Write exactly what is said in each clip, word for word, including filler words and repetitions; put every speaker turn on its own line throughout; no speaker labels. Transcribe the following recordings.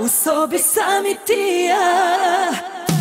u sobi sam i ti i ja.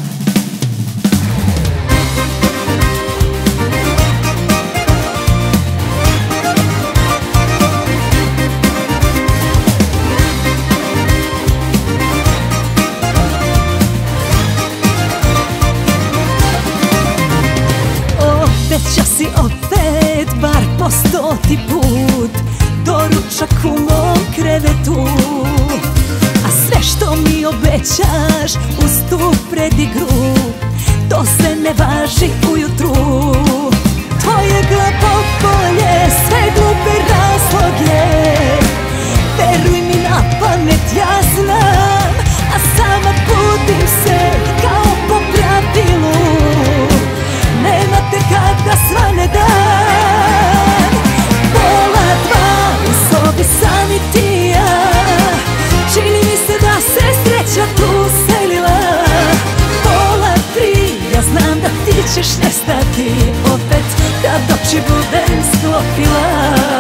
Obeća si opet, bar po stoti put, doručak u mom krevetu. A sve što mi obećaš uz tu predigru, to se ne važi ujutru. Tvoje glapopolje, sve glupe razloge, veruj mi na pamet ja znam, a sama budim se kao po pravilu. Nema te kada svane dan, pola dva u sobi sam i ti i ja. Čini mi se da se sreća tu selila. Pola tri, ja znam da ti ćeš nestati opet kad oči budem sklopila.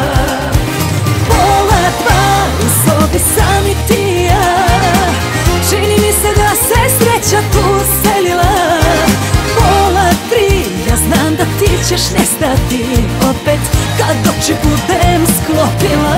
Pola dva u sobi sam i ti i ja. Čini mi se da se sreća tu selila. Pola tri, ja znam da ti ćeš nestati opet kad oči budem sklopila.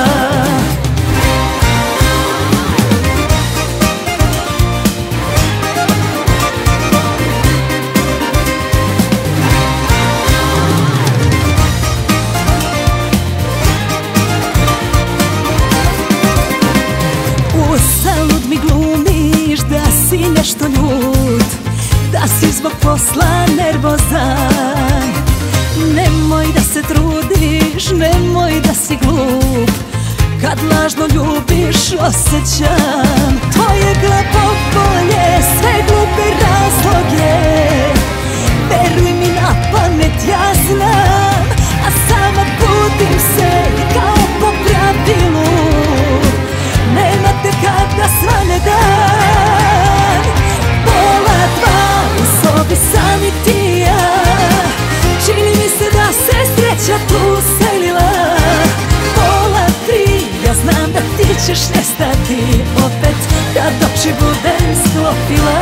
Uzalud mi glumiš da si nešto ljut, da si zbog posla nervozan. Nemoj da se trudiš, nemoj da si glup, kad lažno ljubiš osjećam. Tvoje glapopolje, sve glupe razloge, veruj mi na pamet ja znam, a sama budim se kao po pravilu. Nema te kada svane dan, pola dva u sobi sam i ti i ja. Čini mi se da se sreća tu selila. Pola tri, ja znam da ti ćeš nestati opet kad oči budem sklopila.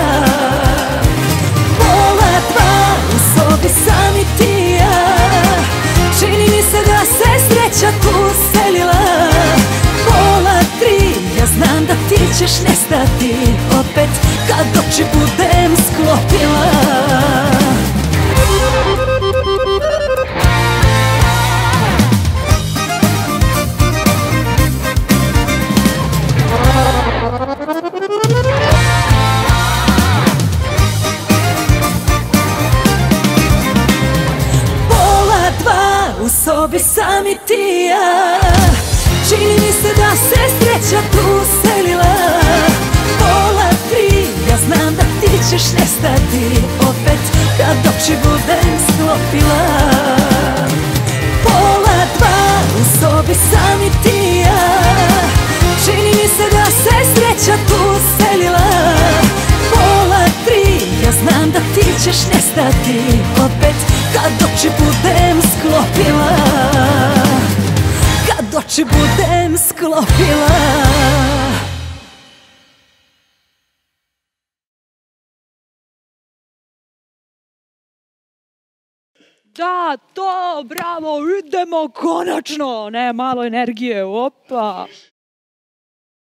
Pola dva u sobi sam i ti i ja. Čini mi se da se sreća tu selila. Pola tri, ja znam da ti ćeš nestati opet kad oči budem sklopila. Pola dva u sobi sam i ti i ja. Čini mi se da se sreća tu selila. Pola tri, ja znam da ti ćeš nestati opet kad oči budem sklopila. Pola dva u sobi sam i ti i ja. Čini mi se da se sreća tu selila. Pola tri, ja znam da ti ćeš nestati opet kad oči budem sklopila. Kad oči budem sklopila.
Da, to, bravo, idemo konačno, ne, malo energije, opa.